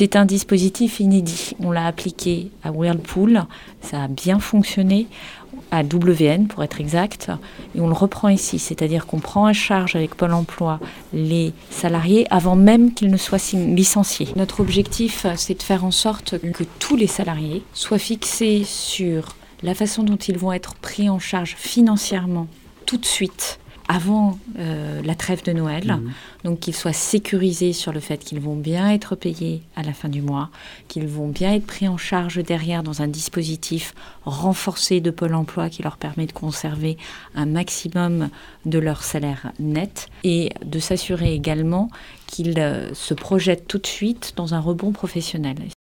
C'est un dispositif inédit. On l'a appliqué à Whirlpool, ça a bien fonctionné, à WN pour être exact, et on le reprend ici, c'est-à-dire qu'on prend en charge avec Pôle emploi les salariés avant même qu'ils ne soient licenciés. Notre objectif, c'est de faire en sorte que tous les salariés soient fixés sur la façon dont ils vont être pris en charge financièrement tout de suite, avant la trêve de Noël, donc qu'ils soient sécurisés sur le fait qu'ils vont bien être payés à la fin du mois, qu'ils vont bien être pris en charge derrière dans un dispositif renforcé de Pôle emploi qui leur permet de conserver un maximum de leur salaire net et de s'assurer également qu'ils se projettent tout de suite dans un rebond professionnel.